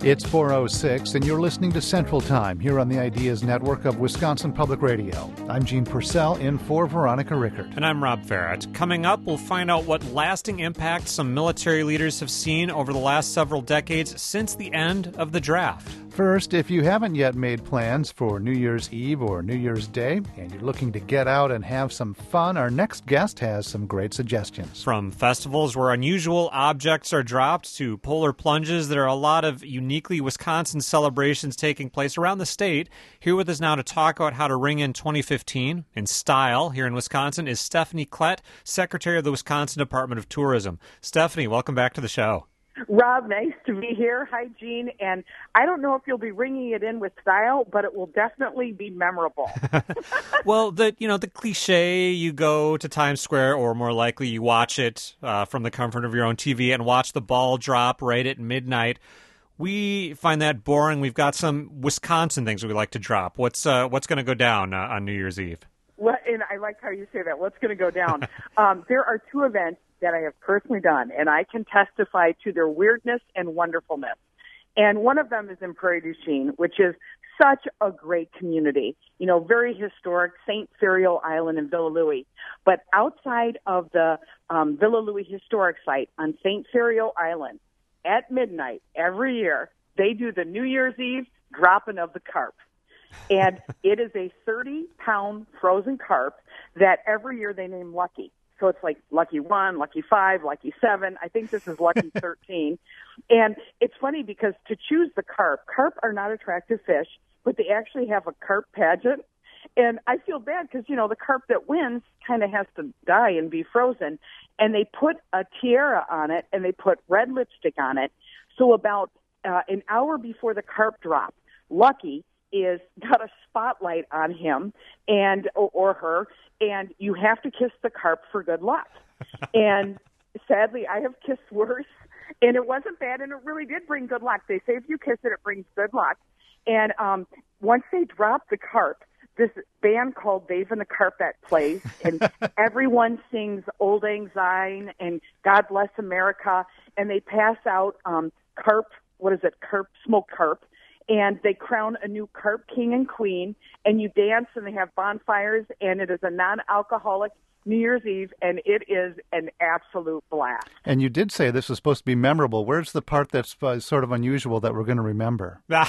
It's 4:06, and you're listening to Central Time here on the Ideas Network of Wisconsin Public Radio. I'm Gene Purcell, in for Veronica Rickert. And I'm Rob Farrett. Coming up, we'll find out what lasting impact some military leaders have seen over the last several decades since the end of the draft. First, if you haven't yet made plans for New Year's Eve or New Year's Day, and you're looking to get out and have some fun, our next guest has some great suggestions. From festivals where unusual objects are dropped to polar plunges, there are a lot of uniquely Wisconsin celebrations taking place around the state. Here with us now to talk about how to ring in 2015 in style here in Wisconsin is Stephanie Klett, Secretary of the Wisconsin Department of Tourism. Stephanie, welcome back to the show. Rob, nice to be here. Hi, Gene. And I don't know if you'll be ringing it in with style, but it will definitely be memorable. Well, the cliche, you go to Times Square, or more likely you watch it from the comfort of your own TV and watch the ball drop right at midnight. We find that boring. We've got some Wisconsin things we like to drop. What's going to go down on New Year's Eve? Well, and I like how you say that. What's going to go down? There are two events that I have personally done, and I can testify to their weirdness and wonderfulness. And one of them is in Prairie du Chien, which is such a great community, very historic, St. Ferial Island in Villa Louis. But outside of the Villa Louis historic site on St. Ferial Island, at midnight every year, they do the New Year's Eve dropping of the carp. And it is a 30-pound frozen carp that every year they name Lucky. So it's like Lucky 1, Lucky 5, Lucky 7. I think this is Lucky 13. And it's funny because to choose the carp are not attractive fish, but they actually have a carp pageant. And I feel bad because, the carp that wins kind of has to die and be frozen. And they put a tiara on it, and they put red lipstick on it. So about an hour before the carp drop, Lucky is got a spotlight on him and or her, and you have to kiss the carp for good luck. And sadly, I have kissed worse, and it wasn't bad, and it really did bring good luck. They say if you kiss it, it brings good luck. And once they drop the carp, this band called Dave and the Carpet plays, and everyone sings Old Lang Syne and God Bless America, and they pass out smoked carp, and they crown a new carp king and queen, and you dance, and they have bonfires, and it is a non-alcoholic New Year's Eve, and it is an absolute blast. And you did say this was supposed to be memorable. Where's the part that's sort of unusual that we're going to remember? Well,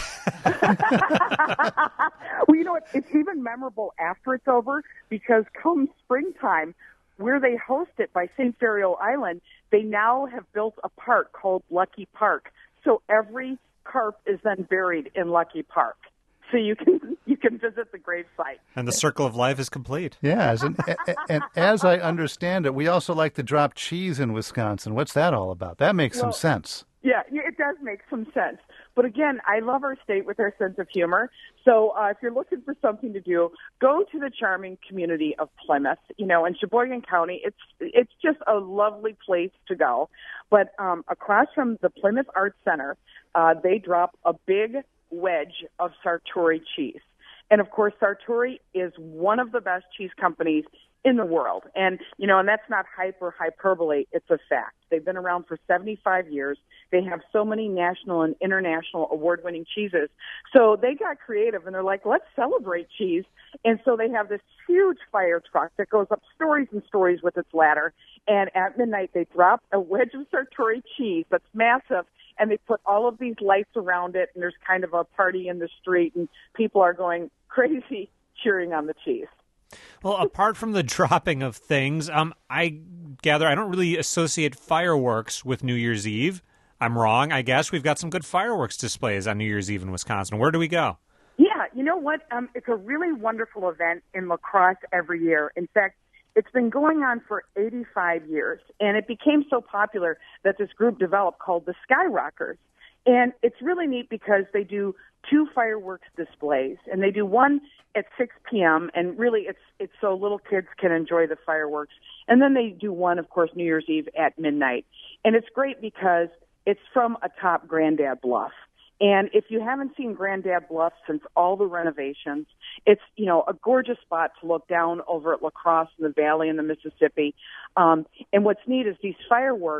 it's even memorable after it's over, because come springtime, where they host it by St. Ferial Island, they now have built a park called Lucky Park. So every carp is then buried in Lucky Park. So you can visit the grave site. And the circle of life is complete. Yes, and as I understand it, we also like to drop cheese in Wisconsin. What's that all about? That makes some sense. Yeah, it does make some sense. But again, I love our state with our sense of humor. So if you're looking for something to do, go to the charming community of Plymouth. In Sheboygan County, it's just a lovely place to go. But across from the Plymouth Arts Center, they drop a big wedge of Sartori cheese. And of course, Sartori is one of the best cheese companies in the world. And, and that's not hype or hyperbole. It's a fact. They've been around for 75 years. They have so many national and international award-winning cheeses. So they got creative, and they're like, let's celebrate cheese. And so they have this huge fire truck that goes up stories and stories with its ladder. And at midnight, they drop a wedge of Sartori cheese that's massive, and they put all of these lights around it, and there's kind of a party in the street, and people are going crazy cheering on the cheese. Well, apart from the dropping of things, I gather I don't really associate fireworks with New Year's Eve. I'm wrong, I guess. We've got some good fireworks displays on New Year's Eve in Wisconsin. Where do we go? Yeah, you know what? It's a really wonderful event in La Crosse every year. In fact, it's been going on for 85 years, and it became so popular that this group developed called the Skyrockers. And it's really neat because they do 2 fireworks displays, and they do one at 6 p.m., and really it's so little kids can enjoy the fireworks. And then they do one, of course, New Year's Eve at midnight. And it's great because it's from atop Grandad Bluff. And if you haven't seen Grandad Bluff since all the renovations, it's, a gorgeous spot to look down over at La Crosse in the valley in the Mississippi. And what's neat is these fireworks,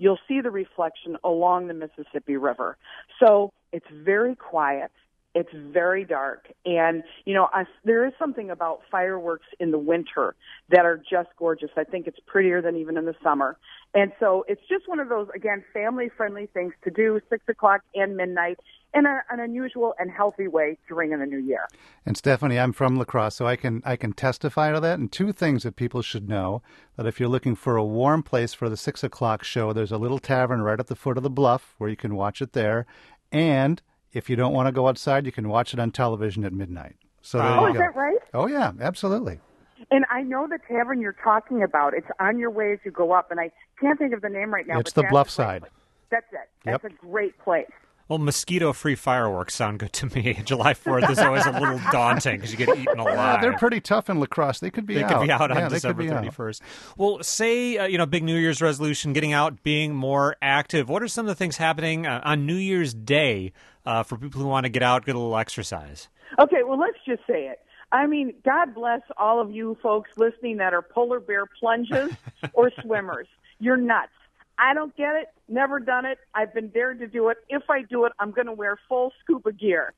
you'll see the reflection along the Mississippi River. So it's very quiet. It's very dark. And, there is something about fireworks in the winter that are just gorgeous. I think it's prettier than even in the summer. And so it's just one of those, again, family-friendly things to do, 6 o'clock and midnight, in an unusual and healthy way to ring in the new year. And Stephanie, I'm from La Crosse, so I can testify to that. And two things that people should know, that if you're looking for a warm place for the 6 o'clock show, there's a little tavern right at the foot of the bluff where you can watch it there. And if you don't want to go outside, you can watch it on television at midnight. So there you go. Is that right? Oh, yeah, absolutely. And I know the tavern you're talking about. It's on your way as you go up, and I can't think of the name right now. It's the bluff side. That's it. That's a great place. Well, mosquito-free fireworks sound good to me. July 4th is always a little daunting because you get eaten alive. They're pretty tough in La Crosse. They could be out. They could be out on December 31st. Well, say, big New Year's resolution, getting out, being more active. What are some of the things happening on New Year's Day for people who want to get out, get a little exercise? Okay, well, let's just say it. I mean, God bless all of you folks listening that are polar bear plunges or swimmers. You're nuts. I don't get it. Never done it. I've been dared to do it. If I do it, I'm going to wear full scuba gear.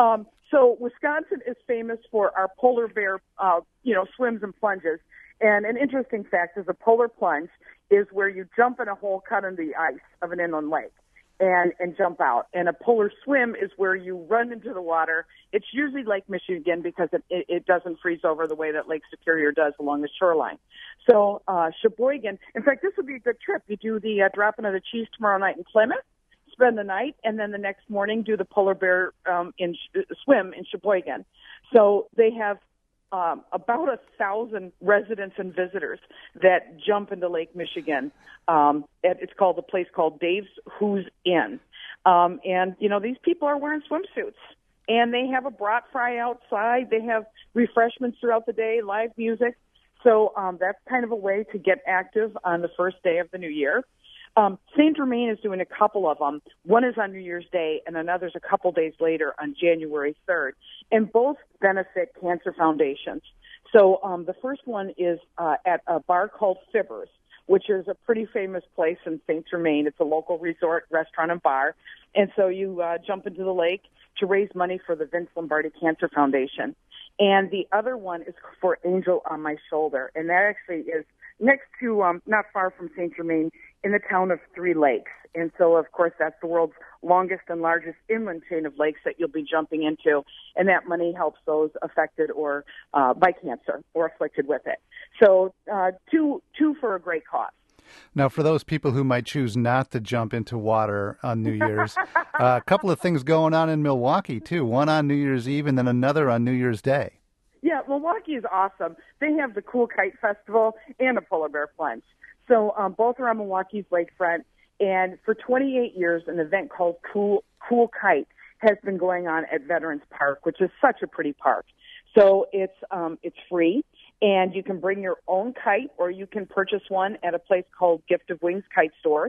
So Wisconsin is famous for our polar bear, swims and plunges. And an interesting fact is a polar plunge is where you jump in a hole cut in the ice of an inland lake and jump out. And a polar swim is where you run into the water. It's usually Lake Michigan because it doesn't freeze over the way that Lake Superior does along the shoreline. So Sheboygan, in fact, this would be a good trip. You do the dropping of the cheese tomorrow night in Plymouth, spend the night, and then the next morning do the polar bear swim in Sheboygan. So they have about 1,000 residents and visitors that jump into Lake Michigan. It's called the place called Dave's Who's Inn. And these people are wearing swimsuits. And they have a brat fry outside. They have refreshments throughout the day, live music. So that's kind of a way to get active on the first day of the new year. St. Germain is doing a couple of them. One is on New Year's Day, and another's a couple days later on January 3rd. And both benefit cancer foundations. So the first one is at a bar called Fibbers, which is a pretty famous place in St. Germain. It's a local resort, restaurant, and bar. And so you jump into the lake to raise money for the Vince Lombardi Cancer Foundation. And the other one is for Angel on My Shoulder. And that actually is next to, not far from St. Germain, in the town of Three Lakes. And so, of course, that's the world's longest and largest inland chain of lakes that you'll be jumping into. And that money helps those affected or by cancer or afflicted with it. So two for a great cause. Now, for those people who might choose not to jump into water on New Year's, a couple of things going on in Milwaukee, too. One on New Year's Eve and then another on New Year's Day. Yeah, Milwaukee is awesome. They have the Cool Kite Festival and a polar bear plunge. So both are on Milwaukee's lakefront. And for 28 years, an event called Cool Kite has been going on at Veterans Park, which is such a pretty park. So it's free, and you can bring your own kite, or you can purchase one at a place called Gift of Wings Kite Store.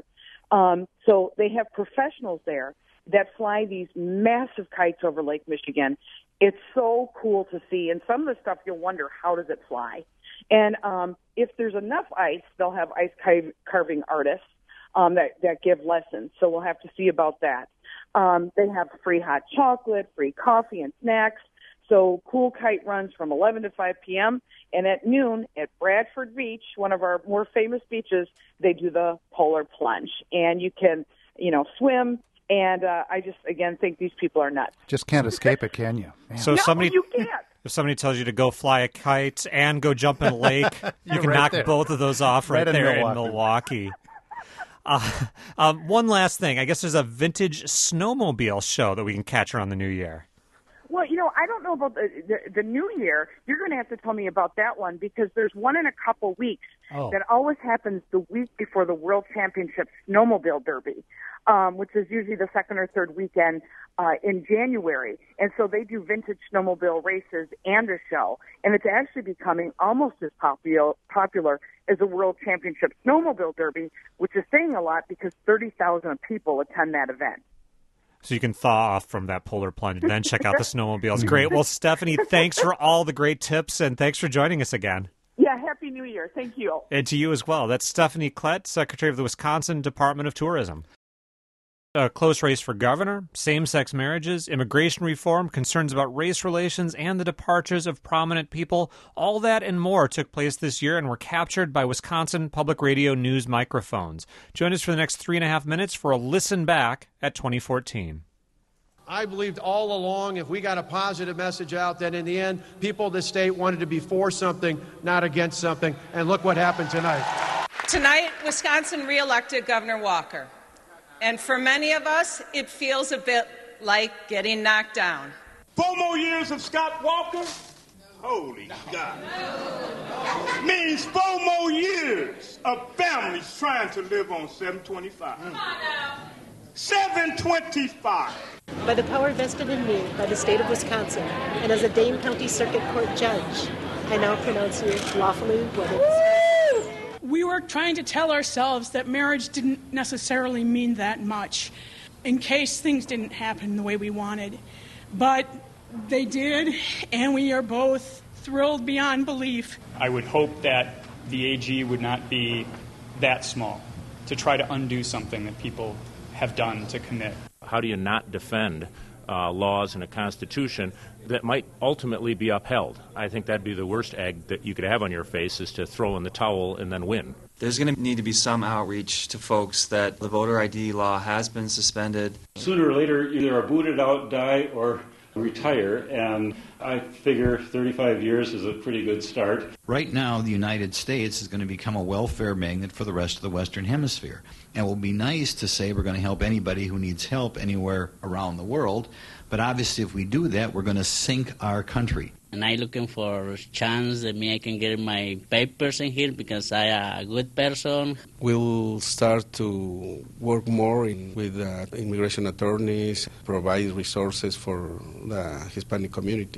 So they have professionals there that fly these massive kites over Lake Michigan. It's so cool to see, and some of the stuff you'll wonder, how does it fly? And if there's enough ice, they'll have ice carving artists that give lessons. So we'll have to see about that. They have free hot chocolate, free coffee and snacks. So Cool Kite runs from 11 to 5 p.m. And at noon at Bradford Beach, one of our more famous beaches, they do the polar plunge. And you can, swim. And I just, again, think these people are nuts. Just can't escape it, can you? Man. So you can't. If somebody tells you to go fly a kite and go jump in a lake, you can knock both of those off right there in Milwaukee. One last thing. I guess there's a vintage snowmobile show that we can catch around the new year. Well, I don't know about the new year. You're going to have to tell me about that one, because there's one in a couple weeks that always happens the week before the World Championship Snowmobile Derby, which is usually the second or third weekend in January. And so they do vintage snowmobile races and a show. And it's actually becoming almost as popular as the World Championship Snowmobile Derby, which is saying a lot because 30,000 people attend that event. So you can thaw off from that polar plunge and then check out the snowmobiles. Great. Well, Stephanie, thanks for all the great tips, and thanks for joining us again. Yeah, Happy New Year. Thank you. And to you as well. That's Stephanie Klett, Secretary of the Wisconsin Department of Tourism. A close race for governor, same-sex marriages, immigration reform, concerns about race relations, and the departures of prominent people. All that and more took place this year and were captured by Wisconsin Public Radio News microphones. Join us for the next 3.5 minutes for a listen back at 2014. I believed all along if we got a positive message out that in the end, people of the state wanted to be for something, not against something. And look what happened tonight. Tonight, Wisconsin reelected Governor Walker. And for many of us, it feels a bit like getting knocked down. 4 more years of Scott Walker? Holy God. Means 4 more years of families trying to live on $7.25. $7.25. By the power vested in me by the state of Wisconsin, and as a Dane County Circuit Court judge, I now pronounce you lawfully wedded. We were trying to tell ourselves that marriage didn't necessarily mean that much in case things didn't happen the way we wanted. But they did, and we are both thrilled beyond belief. I would hope that the AG would not be that small to try to undo something that people have done to commit. How do you not defend laws and a constitution that might ultimately be upheld? I think that'd be the worst egg that you could have on your face, is to throw in the towel and then win. There's going to need to be some outreach to folks that the voter ID law has been suspended. Sooner or later, either are booted out, die, or retire, and I figure 35 years is a pretty good start. Right now, the United States is going to become a welfare magnet for the rest of the Western Hemisphere. And it will be nice to say we're going to help anybody who needs help anywhere around the world, but obviously if we do that, we're going to sink our country. And I'm looking for a chance that I can get my papers in here because I am a good person. We'll start to work more with immigration attorneys, provide resources for the Hispanic community.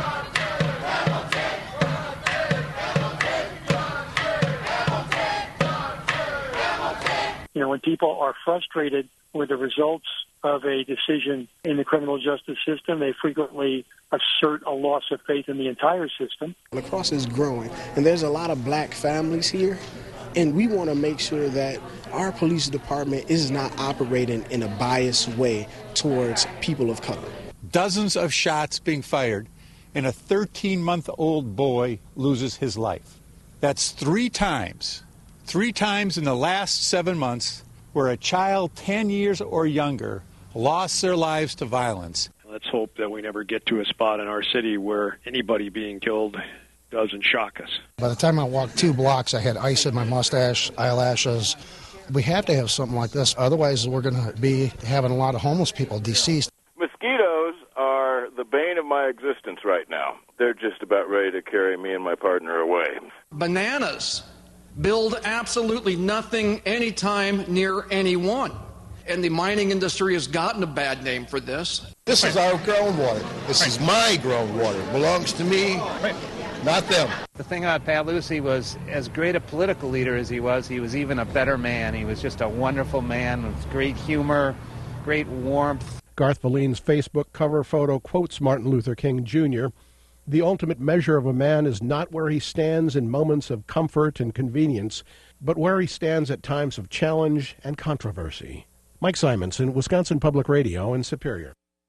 You know, when people are frustrated with the results of a decision in the criminal justice system, they frequently assert a loss of faith in the entire system. La Crosse is growing, and there's a lot of black families here, and we want to make sure that our police department is not operating in a biased way towards people of color. Dozens of shots being fired, and a 13-month-old boy loses his life. That's 3 times in the last 7 months where a child 10 years or younger lost their lives to violence. Let's hope that we never get to a spot in our city where anybody being killed doesn't shock us. By the time I walked 2 blocks, I had ice in my mustache, eyelashes. We have to have something like this, otherwise we're going to be having a lot of homeless people deceased. Mosquitoes are the bane of my existence right now. They're just about ready to carry me and my partner away. Bananas build absolutely nothing anytime near anyone. And the mining industry has gotten a bad name for this. This is our groundwater. This is my groundwater. It belongs to me, not them. The thing about Pat Lucey was, as great a political leader as he was even a better man. He was just a wonderful man with great humor, great warmth. Garth Valine's Facebook cover photo quotes Martin Luther King Jr. The ultimate measure of a man is not where he stands in moments of comfort and convenience, but where he stands at times of challenge and controversy. Mike Simonson, Wisconsin Public Radio in Superior.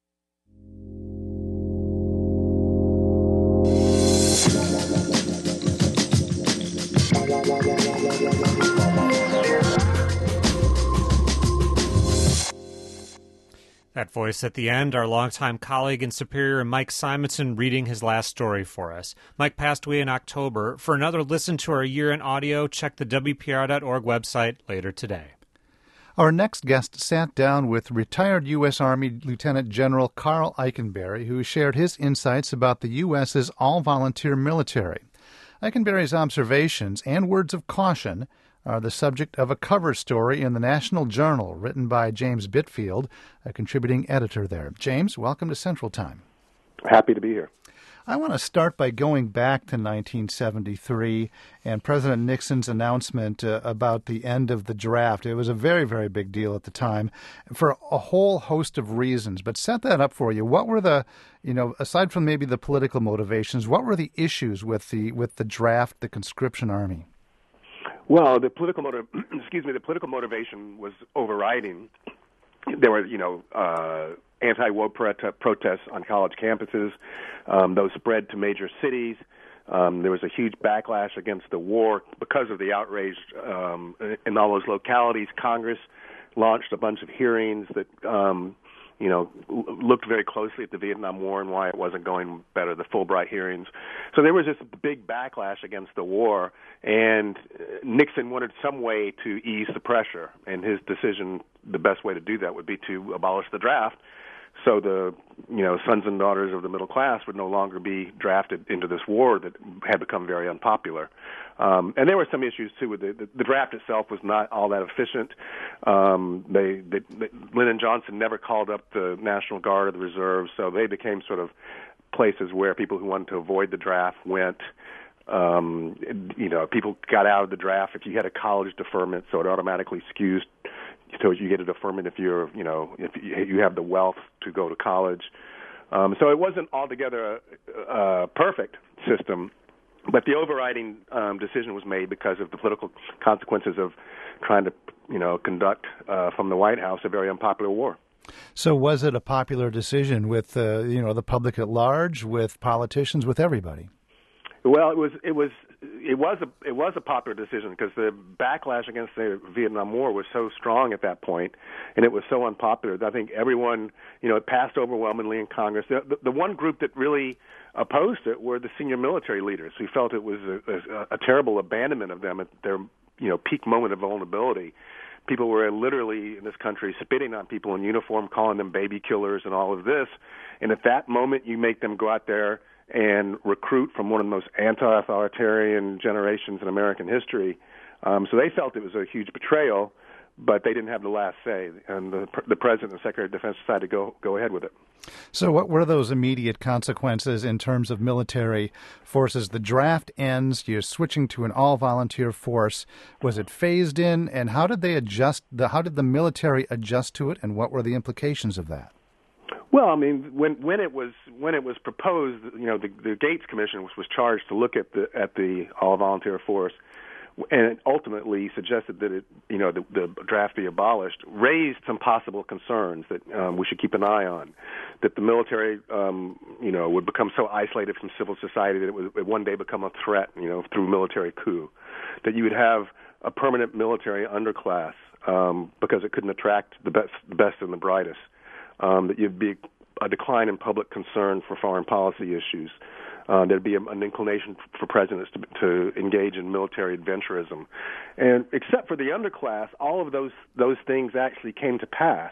That voice at the end, our longtime colleague in Superior, Mike Simonson, reading his last story for us. Mike passed away in October. For another listen to our year in audio, check the WPR.org website later today. Our next guest sat down with retired U.S. Army Lieutenant General Carl Eikenberry, who shared his insights about the U.S.'s all-volunteer military. Eikenberry's observations and words of caution are the subject of a cover story in the National Journal written by James Bitfield, a contributing editor there. James, welcome to Central Time. Happy to be here. I want to start by going back to 1973 and President Nixon's announcement about the end of the draft. It was a very, very big deal at the time for a whole host of reasons. But set that up for you. What were the, aside from maybe the political motivations, what were the issues with the draft, the conscription army? Well, the political motivation was overriding. There were, anti-war protests on college campuses. Those spread to major cities. There was a huge backlash against the war because of the outrage in all those localities. Congress launched a bunch of hearings that, looked very closely at the Vietnam War and why it wasn't going better, the Fulbright hearings. So there was this big backlash against the war, and Nixon wanted some way to ease the pressure, and his decision, the best way to do that would be to abolish the draft. So the sons and daughters of the middle class would no longer be drafted into this war that had become very unpopular. And there were some issues too with the draft itself was not all that efficient. Lyndon Johnson never called up the National Guard or the Reserve, so they became sort of places where people who wanted to avoid the draft went. People got out of the draft if you had a college deferment, so it automatically skews. So you get a deferment if if you have the wealth to go to college. So it wasn't altogether a perfect system, but the overriding decision was made because of the political consequences of trying to, conduct from the White House a very unpopular war. So was it a popular decision with the public at large, with politicians, with everybody? Well, it was a popular decision because the backlash against the Vietnam War was so strong at that point, and it was so unpopular that I think everyone, it passed overwhelmingly in Congress. The one group that really opposed it were the senior military leaders who felt it was a terrible abandonment of them at their, peak moment of vulnerability. People were literally in this country spitting on people in uniform, calling them baby killers and all of this. And at that moment, you make them go out there and recruit from one of the most anti-authoritarian generations in American history. So they felt it was a huge betrayal, but they didn't have the last say. And the President and the Secretary of Defense decided to go ahead with it. So what were those immediate consequences in terms of military forces? The draft ends, you're switching to an all-volunteer force. Was it phased in, and how did they adjust? How did the military adjust to it, and what were the implications of that? Well, I mean, when it was proposed, the Gates Commission was charged to look at the all-volunteer force, and it ultimately suggested that the draft be abolished, raised some possible concerns that we should keep an eye on, that the military, would become so isolated from civil society that it would one day become a threat, through military coup, that you would have a permanent military underclass because it couldn't attract the best and the brightest. That you'd be a decline in public concern for foreign policy issues. There'd be an inclination for presidents to engage in military adventurism. And except for the underclass, all of those things actually came to pass.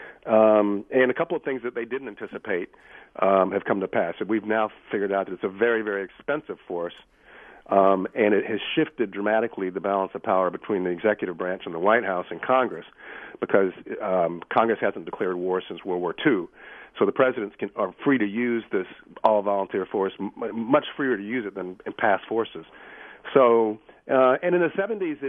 And a couple of things that they didn't anticipate have come to pass. And we've now figured out that it's a very, very expensive force. And it has shifted dramatically the balance of power between the executive branch and the White House and Congress, because Congress hasn't declared war since World War II. So the presidents are free to use this all-volunteer force, much freer to use it than in past forces. So, and in the 70s,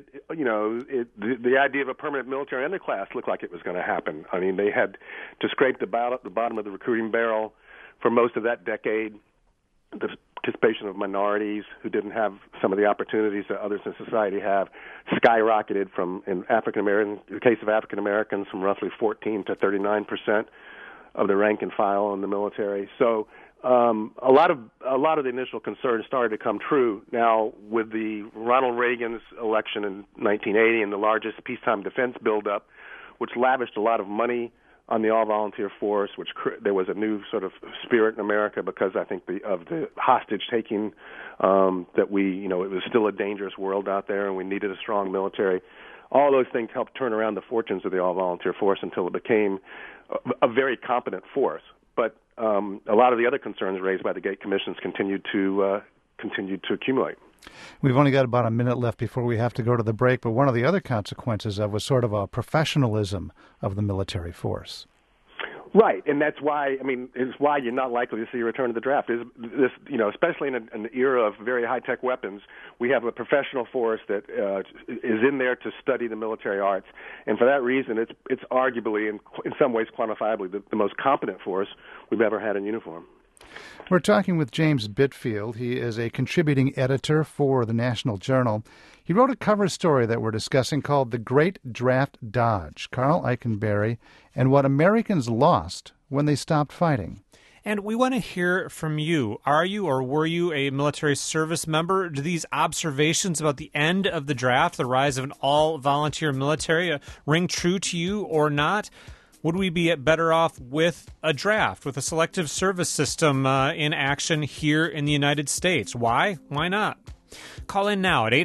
the idea of a permanent military underclass looked like it was going to happen. I mean, they had to scrape the bottom of the recruiting barrel for most of that decade. The participation of minorities who didn't have some of the opportunities that others in society have skyrocketed in the case of African Americans, from roughly 14 to 39% of the rank and file in the military. So a lot of the initial concerns started to come true. Now, with the Ronald Reagan's election in 1980 and the largest peacetime defense buildup, which lavished a lot of money on the all-volunteer force, there was a new sort of spirit in America because I think of the hostage-taking, that it was still a dangerous world out there and we needed a strong military. All those things helped turn around the fortunes of the all-volunteer force until it became a very competent force. But a lot of the other concerns raised by the Gates Commissions continued to accumulate. We've only got about a minute left before we have to go to the break, but one of the other consequences was sort of a professionalism of the military force. Right, and that's why, it's why you're not likely to see a return to the draft. Is this, especially in an era of very high-tech weapons, we have a professional force that is in there to study the military arts, and for that reason, it's arguably, in some ways quantifiably, the most competent force we've ever had in uniform. We're talking with James Bitfield. He is a contributing editor for the National Journal. He wrote a cover story that we're discussing called The Great Draft Dodge, Carl Eikenberry, and What Americans Lost When They Stopped Fighting. And we want to hear from you. Are you or were you a military service member? Do these observations about the end of the draft, the rise of an all-volunteer military, ring true to you or not? Would we be better off with a draft, with a selective service system in action here in the United States? Why? Why not? Call in now at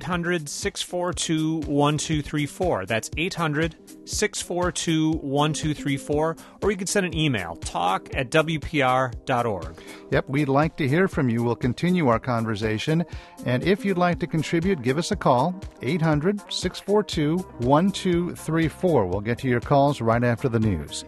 800-642-1234. That's 800-642-1234. Or you can send an email, talk@wpr.org. Yep, we'd like to hear from you. We'll continue our conversation. And if you'd like to contribute, give us a call, 800-642-1234. We'll get to your calls right after the news.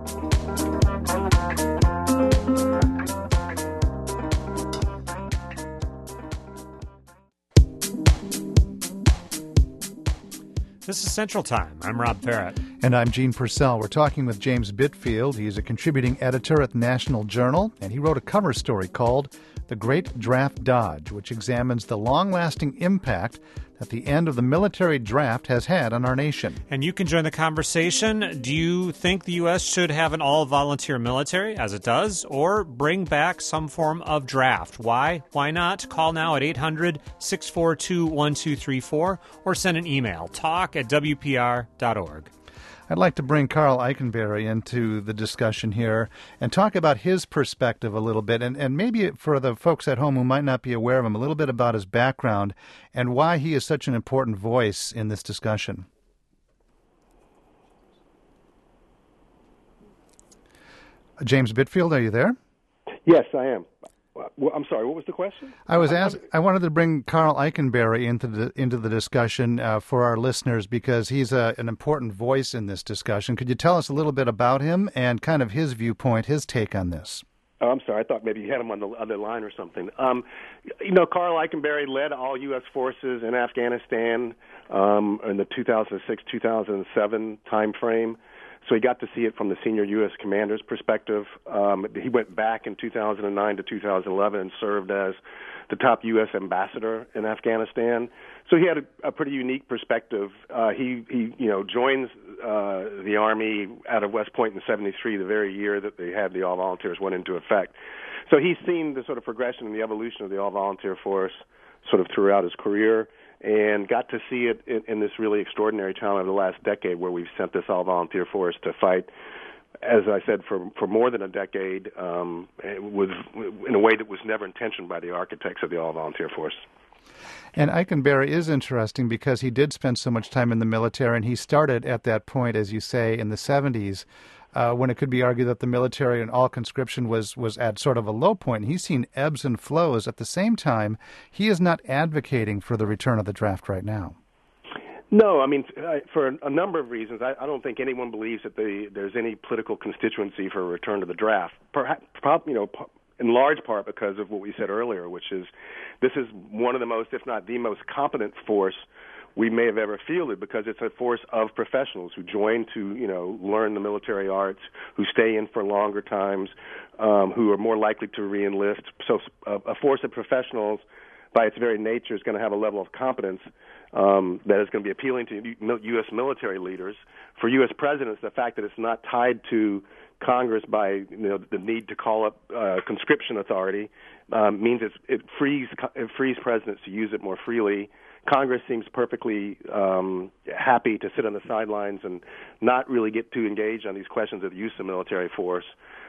This is Central Time. I'm Rob Parrott. And I'm Gene Purcell. We're talking with James Bitfield. He's a contributing editor at the National Journal, and he wrote a cover story called The Great Draft Dodge, which examines the long-lasting impact that the end of the military draft has had on our nation. And you can join the conversation. Do you think the U.S. should have an all-volunteer military, as it does, or bring back some form of draft? Why? Why not? Call now at 800-642-1234 or send an email, talk@wpr.org. I'd like to bring Carl Eikenberry into the discussion here and talk about his perspective a little bit, and maybe for the folks at home who might not be aware of him, a little bit about his background and why he is such an important voice in this discussion. James Bitfield, are you there? Yes, I am. Well, I'm sorry, what was the question? I wanted to bring Carl Eikenberry into the discussion for our listeners because he's an important voice in this discussion. Could you tell us a little bit about him and kind of his viewpoint, his take on this? Oh, I'm sorry. I thought maybe you had him on the other line or something. Carl Eikenberry led all U.S. forces in Afghanistan in the 2006-2007 time frame. So he got to see it from the senior U.S. commander's perspective. He went back in 2009 to 2011 and served as the top U.S. ambassador in Afghanistan. So he had a pretty unique perspective. He joins the Army out of West Point in '73, the very year that they had the all-volunteers went into effect. So he's seen the sort of progression and the evolution of the all-volunteer force sort of throughout his career, and got to see it in this really extraordinary time of the last decade where we've sent this all-volunteer force to fight, as I said, for more than a decade, in a way that was never intentioned by the architects of the all-volunteer force. And Eikenberry is interesting because he did spend so much time in the military, and he started at that point, as you say, in the 70s, when it could be argued that the military and all conscription was at sort of a low point. And he's seen ebbs and flows. At the same time, he is not advocating for the return of the draft right now. No, for a number of reasons. I don't think anyone believes that there's any political constituency for a return to the draft. Perhaps, in large part because of what we said earlier, which is this is one of the most, if not the most competent force we may have ever fielded, because it's a force of professionals who join to, learn the military arts, who stay in for longer times, who are more likely to re-enlist. So a force of professionals, by its very nature, is going to have a level of competence that is going to be appealing to U.S. military leaders. For U.S. presidents, the fact that it's not tied to Congress by the need to call up conscription authority means it frees presidents to use it more freely. Congress seems perfectly happy to sit on the sidelines and not really get too engaged on these questions of the use of military force.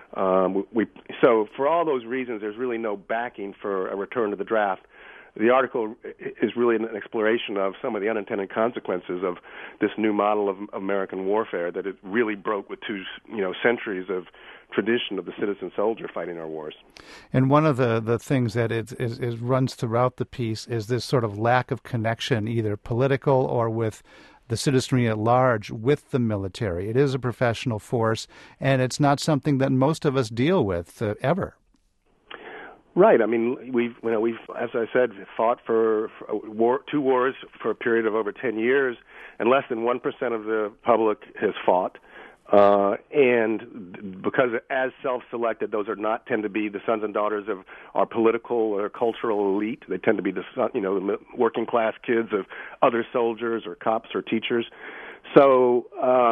So for all those reasons, there's really no backing for a return to the draft. The article is really an exploration of some of the unintended consequences of this new model of American warfare, that it really broke with two centuries of tradition of the citizen soldier fighting our wars. And one of the things that runs throughout the piece is this sort of lack of connection, either political or with the citizenry at large with the military. It is a professional force, and it's not something that most of us deal with ever. Right. I mean, we've, as I said, fought for two wars for a period of over 10 years, and less than 1% of the public has fought. And because as self-selected, those tend to be the sons and daughters of our political or cultural elite. They tend to be the working class kids of other soldiers or cops or teachers. So,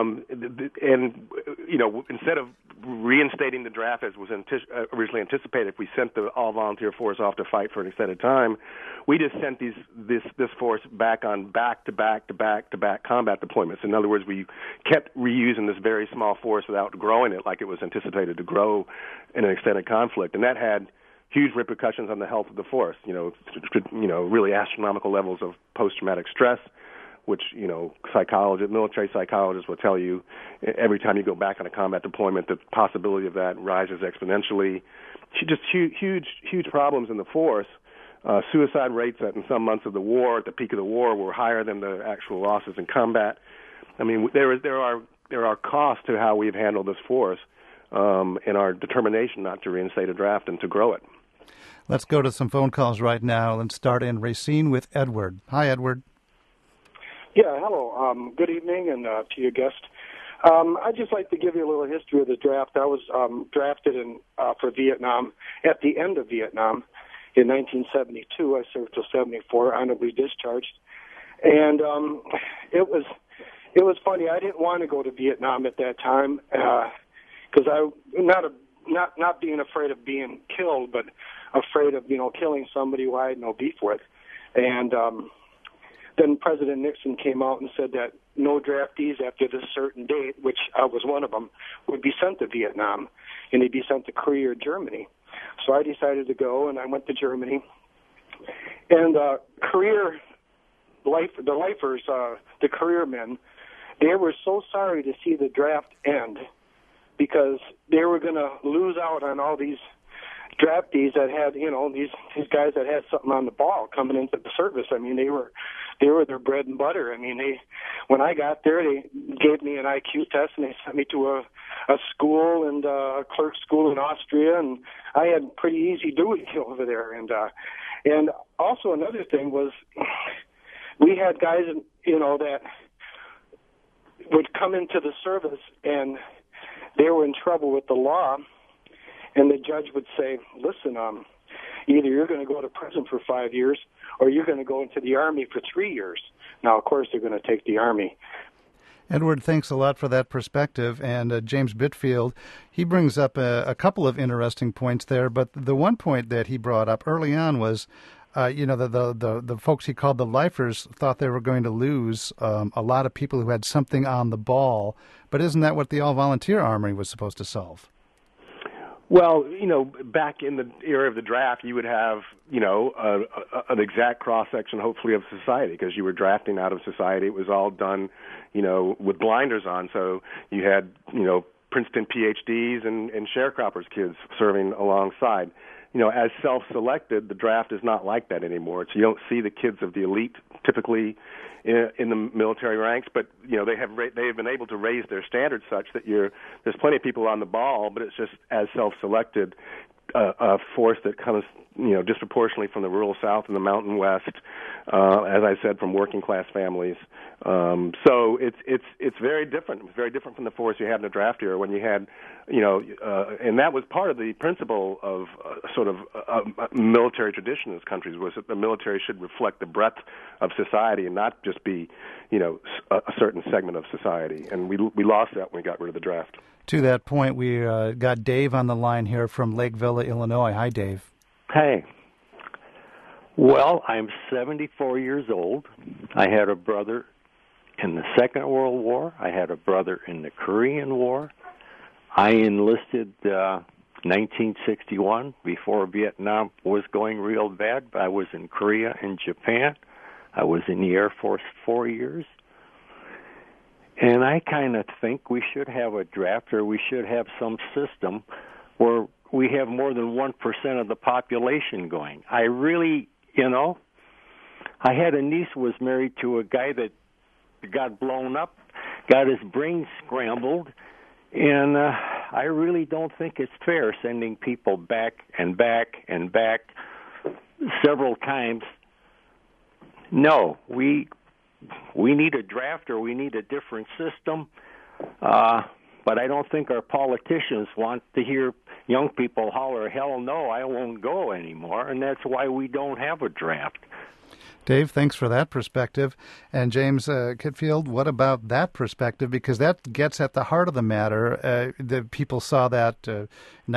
instead of reinstating the draft as was originally anticipated, if we sent the all-volunteer force off to fight for an extended time, we just sent this force back on back-to-back combat deployments. In other words, we kept reusing this very small force without growing it like it was anticipated to grow in an extended conflict, and that had huge repercussions on the health of the force. Really astronomical levels of post-traumatic stress, which, military psychologists will tell you every time you go back on a combat deployment, the possibility of that rises exponentially. Just huge problems in the force. Suicide rates in some months of the war, at the peak of the war, were higher than the actual losses in combat. I mean, there are costs to how we've handled this force, and our determination not to reinstate a draft and to grow it. Let's go to some phone calls right now and start in Racine with Edward. Hi, Edward. Yeah, hello. Good evening, and to your guest. I'd just like to give you a little history of the draft. I was drafted for Vietnam at the end of Vietnam in 1972. I served till 74, honorably discharged, and it was funny. I didn't want to go to Vietnam at that time because I not being afraid of being killed, but afraid of killing somebody who I had no beef with, and. Then President Nixon came out and said that no draftees after this certain date, which I was one of them, would be sent to Vietnam, and they'd be sent to Korea or Germany. So I decided to go, and I went to Germany. And the lifers, the career men, they were so sorry to see the draft end because they were going to lose out on all these draftees that had, these guys that had something on the ball coming into the service. I mean, they were their bread and butter. I mean, when I got there, they gave me an IQ test and they sent me to a school and a clerk school in Austria, and I had pretty easy duty over there. And also another thing was we had guys, that would come into the service and they were in trouble with the law. And the judge would say, listen, either you're going to go to prison for 5 years or you're going to go into the Army for 3 years. Now, of course, they're going to take the Army. Edward, thanks a lot for that perspective. And James Bitfield, he brings up a couple of interesting points there. But the one point that he brought up early on was, the folks he called the lifers thought they were going to lose a lot of people who had something on the ball. But isn't that what the all-volunteer army was supposed to solve? Well, back in the era of the draft, you would have, an exact cross-section, hopefully, of society, because you were drafting out of society. It was all done, with blinders on. So you had, Princeton PhDs and sharecroppers' kids serving alongside. As self-selected, the draft is not like that anymore. So you don't see the kids of the elite typically in the military ranks, but they have been able to raise their standards such that there's plenty of people on the ball, but it's just as self-selected a force that comes disproportionately from the rural South and the Mountain West, as I said, from working class families. So it's very different. It's very different from the force you had in the draft era when you had, and that was part of the principle of sort of military tradition in this country, was that the military should reflect the breadth of society and not just be, a certain segment of society. And we lost that when we got rid of the draft. To that point, we got Dave on the line here from Lake Villa, Illinois. Hi, Dave. Hey. Well, I'm 74 years old. I had a brother in the Second World War. I had a brother in the Korean War. I enlisted 1961 before Vietnam was going real bad. I was in Korea and Japan. I was in the Air Force 4 years. And I kind of think we should have a draft, or we should have some system where we have more than 1% of the population going. I really, I had a niece who was married to a guy that got blown up, got his brain scrambled, and I really don't think it's fair sending people back and back and back several times. No, we need a draft or we need a different system, but I don't think our politicians want to hear young people holler, hell no, I won't go anymore, and that's why we don't have a draft. Dave, thanks for that perspective. And James Kitfield, what about that perspective? Because that gets at the heart of the matter. The people saw that in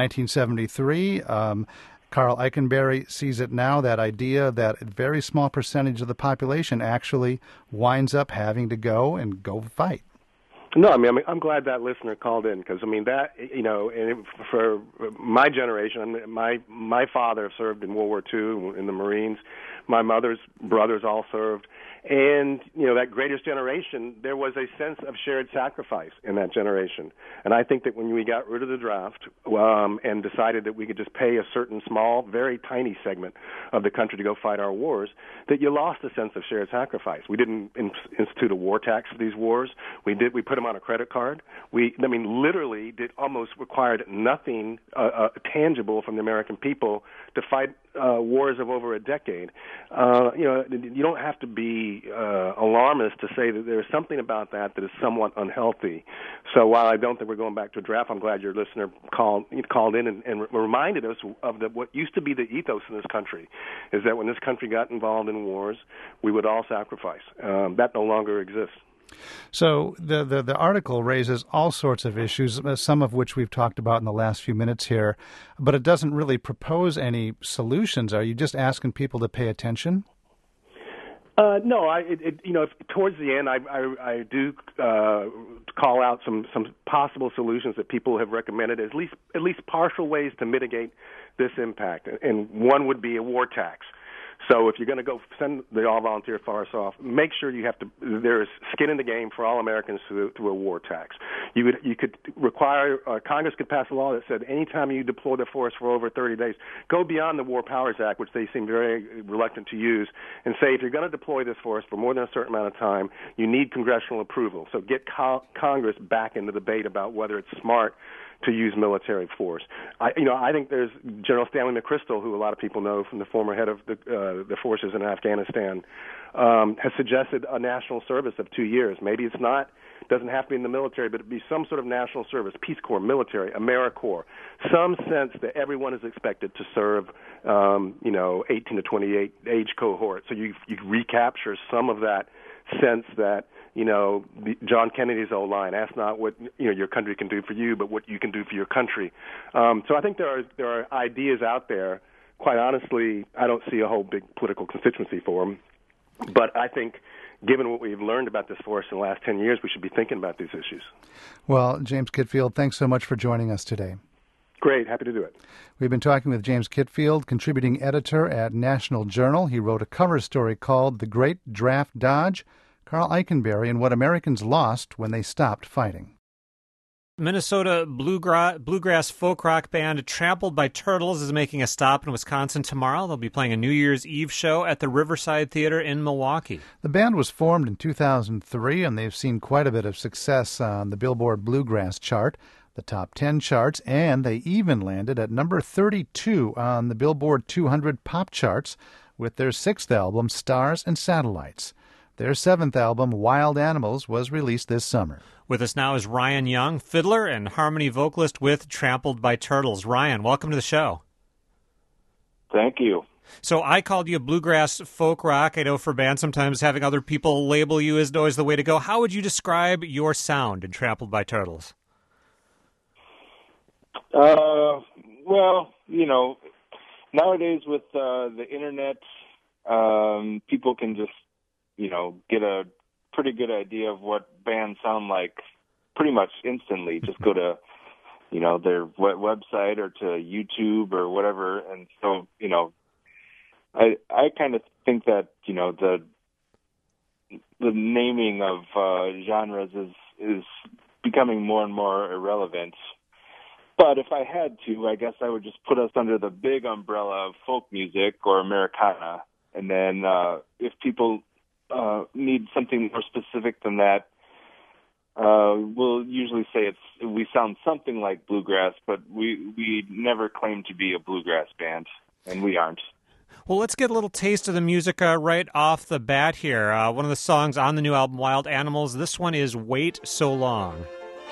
1973. Carl Eikenberry sees it now, that idea that a very small percentage of the population actually winds up having to go fight. No, I'm glad that listener called in because, that, and for my generation, my father served in World War II in the Marines. My mother's brothers all served. And, that greatest generation, there was a sense of shared sacrifice in that generation. And I think that when we got rid of the draft and decided that we could just pay a certain small, very tiny segment of the country to go fight our wars, that you lost a sense of shared sacrifice. We didn't institute a war tax for these wars. We put them on a credit card. Literally almost required nothing tangible from the American people to fight wars of over a decade. You don't have to be alarmist to say that there's something about that is somewhat unhealthy. So while I don't think we're going back to a draft, I'm glad your listener called in and reminded us of what used to be the ethos in this country, is that when this country got involved in wars, we would all sacrifice. That no longer exists. So the article raises all sorts of issues, some of which we've talked about in the last few minutes here, but it doesn't really propose any solutions. Are you just asking people to pay attention? No, towards the end, I do call out some possible solutions that people have recommended, at least partial ways to mitigate this impact, and one would be a war tax. So if you're going to go send the all-volunteer force off, make sure there is skin in the game for all Americans through a war tax. You could require, Congress could pass a law that said anytime you deploy the force for over 30 days, go beyond the War Powers Act, which they seem very reluctant to use, and say if you're going to deploy this force for more than a certain amount of time, you need congressional approval. So get Congress back in the debate about whether it's smart to use military force. I think there's General Stanley McChrystal, who a lot of people know from the former head of the forces in Afghanistan, has suggested a national service of 2 years. Maybe doesn't have to be in the military, but it'd be some sort of national service, Peace Corps, military, AmeriCorps, some sense that everyone is expected to serve, 18 to 28 age cohort. So you recapture some of that sense that, John Kennedy's old line, ask not what your country can do for you, but what you can do for your country. So I think there are ideas out there. Quite honestly, I don't see a whole big political constituency for them. But I think, given what we've learned about this force in the last 10 years, we should be thinking about these issues. Well, James Kitfield, thanks so much for joining us today. Great. Happy to do it. We've been talking with James Kitfield, contributing editor at National Journal. He wrote a cover story called The Great Draft Dodge, Carl Eikenberry and What Americans Lost When They Stopped Fighting. Minnesota bluegrass folk rock band Trampled by Turtles is making a stop in Wisconsin tomorrow. They'll be playing a New Year's Eve show at the Riverside Theater in Milwaukee. The band was formed in 2003, and they've seen quite a bit of success on the Billboard Bluegrass chart, the top 10 charts, and they even landed at number 32 on the Billboard 200 pop charts with their sixth album, Stars and Satellites. Their seventh album, Wild Animals, was released this summer. With us now is Ryan Young, fiddler and harmony vocalist with Trampled by Turtles. Ryan, welcome to the show. Thank you. So I called you bluegrass folk rock. I know for bands sometimes having other people label you is always the way to go. How would you describe your sound in Trampled by Turtles? Well, nowadays with the internet, people can just get a pretty good idea of what bands sound like pretty much instantly. Just go to, their website or to YouTube or whatever. And so, I kind of think that, the naming of genres is becoming more and more irrelevant. But if I had to, I guess I would just put us under the big umbrella of folk music or Americana. And then if people need something more specific than that, we'll usually say we sound something like bluegrass, but we never claim to be a bluegrass band, and we aren't. Well, let's get a little taste of the music right off the bat here. One of the songs on the new album, Wild Animals. This one is Wait So Long.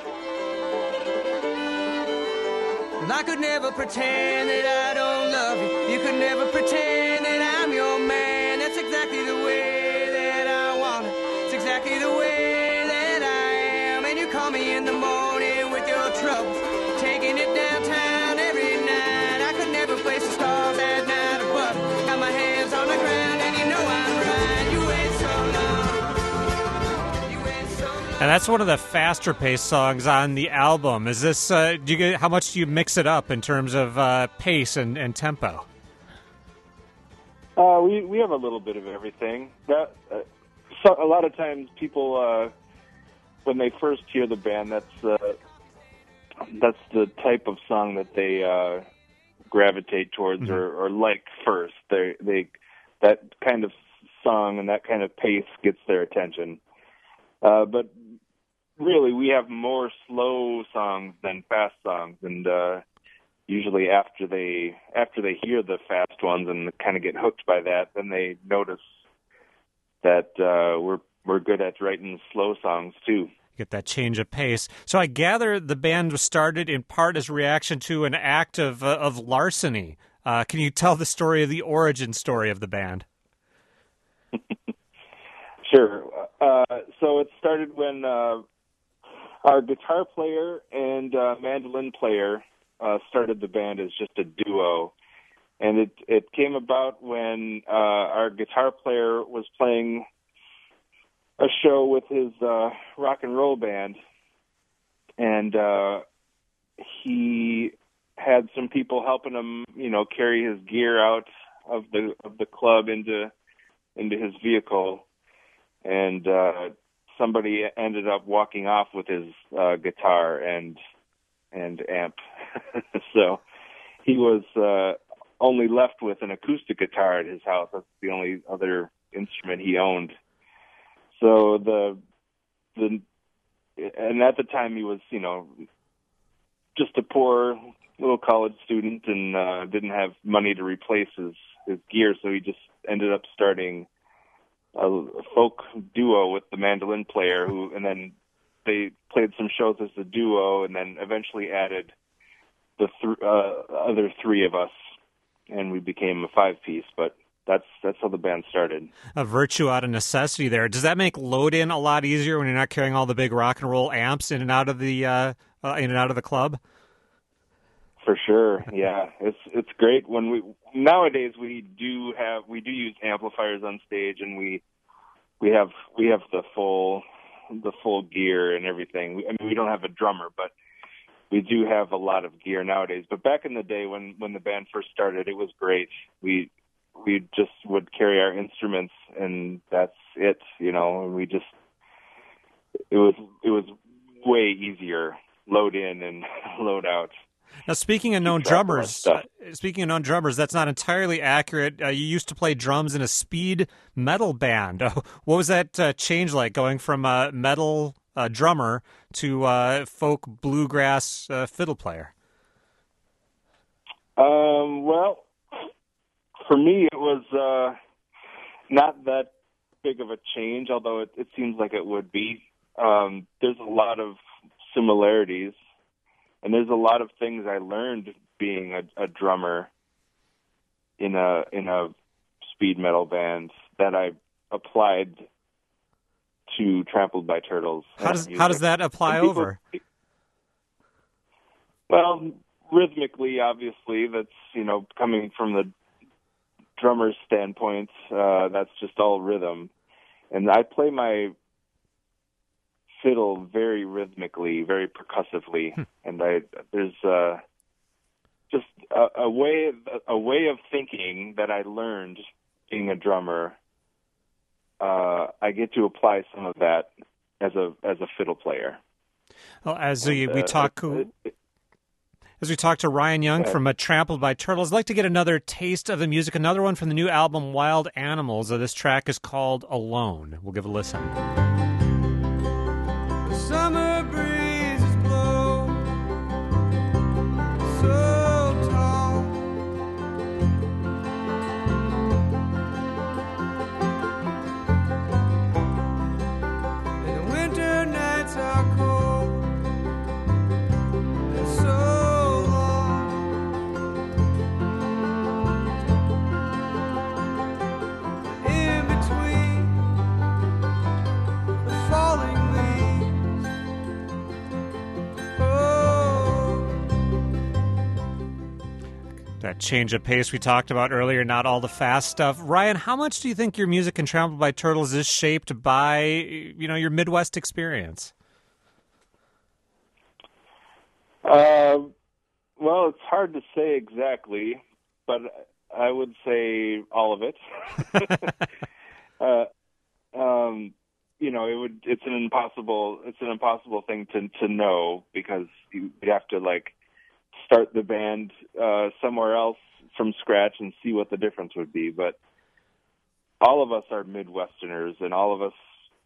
I could never pretend that I don't love you. You could never pretend that I'm your man. That's exactly the way that I want it. It's exactly the way that I am. And you call me in the morning with your troubles, taking it downtown every night. I could never place the stars that night above. Got my hands on the ground and you know I'm right. You wait so long. You wait so long. And that's one of the faster-paced songs on the album. Is this? How much do you mix it up in terms of pace and tempo? We have a little bit of everything. A lot of times, people when they first hear the band, that's the type of song that they gravitate towards or like first. They that kind of song and that kind of pace gets their attention. But really, we have more slow songs than fast songs, and usually after they hear the fast ones and kind of get hooked by that, then they notice that we're good at writing slow songs too. Get that change of pace. So I gather the band was started in part as reaction to an act of larceny. Can you tell the origin story of the band? Sure. So it started when our guitar player and mandolin player started the band as just a duo. And it came about when our guitar player was playing a show with his rock and roll band, and he had some people helping him, carry his gear out of the club into his vehicle, and somebody ended up walking off with his guitar and amp. So he was only left with an acoustic guitar at his house. That's the only other instrument he owned. So and at the time he was, just a poor little college student and didn't have money to replace his gear, so he just ended up starting a folk duo with the mandolin player, and then they played some shows as a duo, and then eventually added the other three of us, and we became a 5-piece. But that's how the band started. A virtue out of necessity there. Does that make load-in a lot easier when you're not carrying all the big rock and roll amps in and out of the club? For sure, yeah. It's great when nowadays we do use amplifiers on stage, and we have the full gear and everything. We don't have a drummer, but we do have a lot of gear nowadays. But back in the day when the band first started, it was great. We just would carry our instruments, and that's it. And it was way easier, load in and load out. Now, speaking of known drummers, that's not entirely accurate. You used to play drums in a speed metal band. What was that change like, going from a metal drummer to folk bluegrass fiddle player? Well, for me, it was not that big of a change, although it seems like it would be. There's a lot of similarities. And there's a lot of things I learned being a drummer in a speed metal band that I applied to Trampled by Turtles. How does that apply over? Well, rhythmically, obviously, that's coming from the drummer's standpoint. That's just all rhythm, and I play my fiddle very rhythmically, very percussively, and there's just a way of thinking that I learned being a drummer. I get to apply some of that as a fiddle player. Well, as we talk As we talk to Ryan Young from Trampled by Turtles, I'd like to get another taste of the music, another one from the new album Wild Animals. This track is called Alone. We'll give a listen. The summer breezes blow so tall. And the winter nights are cold and so long. In between the falling leaves, oh. That change of pace we talked about earlier, not all the fast stuff. Ryan, how much do you think your music in Trampled by Turtles is shaped by, your Midwest experience? Well, it's hard to say exactly, but I would say all of it. It's an impossible thing to know, because you have to start the band somewhere else from scratch and see what the difference would be. But all of us are Midwesterners, and all of us,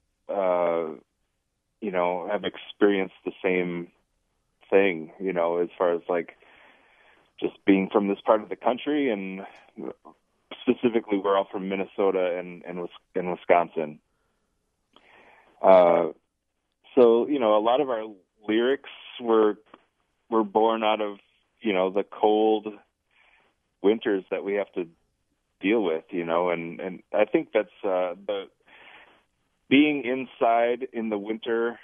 have experienced the same thing, as far as just being from this part of the country, and specifically we're all from Minnesota and Wisconsin. So a lot of our lyrics were born out of the cold winters that we have to deal with, and I think that's the being inside in the winter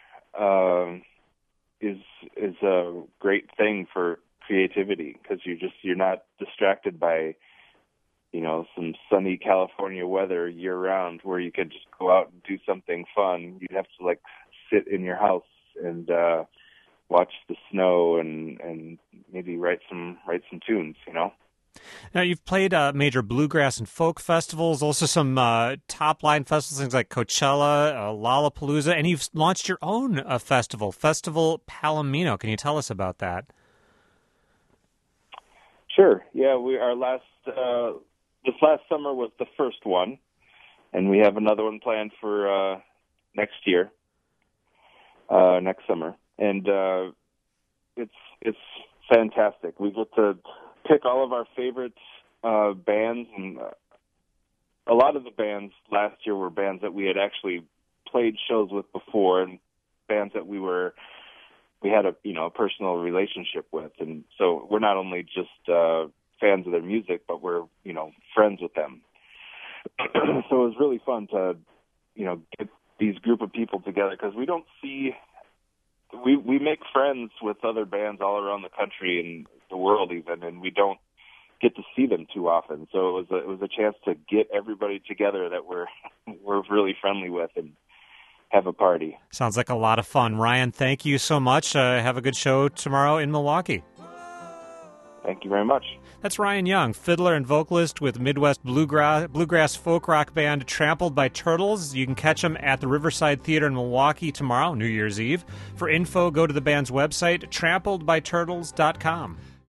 is a great thing for creativity, because you're not distracted by some sunny California weather year round, where you could just go out and do something fun. You'd have to sit in your house and watch the snow and maybe write some tunes. Now, you've played major bluegrass and folk festivals, also some top-line festivals, things like Coachella, Lollapalooza, and you've launched your own festival, Festival Palomino. Can you tell us about that? Sure. Yeah, this last summer was the first one, and we have another one planned for next summer. And it's fantastic. We get to pick all of our favorite bands, and a lot of the bands last year were bands that we had actually played shows with before, and bands that we had a personal relationship with. And so we're not only just fans of their music, but we're friends with them. So it was really fun to get these group of people together, because we don't see we make friends with other bands all around the country and the world even, and we don't get to see them too often. So it was a chance to get everybody together that we're really friendly with and have a party. Sounds like a lot of fun. Ryan, thank you so much. Have a good show tomorrow in Milwaukee. Thank you very much. That's Ryan Young, fiddler and vocalist with Midwest bluegrass folk rock band Trampled by Turtles. You can catch them at the Riverside Theater in Milwaukee tomorrow, New Year's Eve. For info, go to the band's website, trampledbyturtles.com.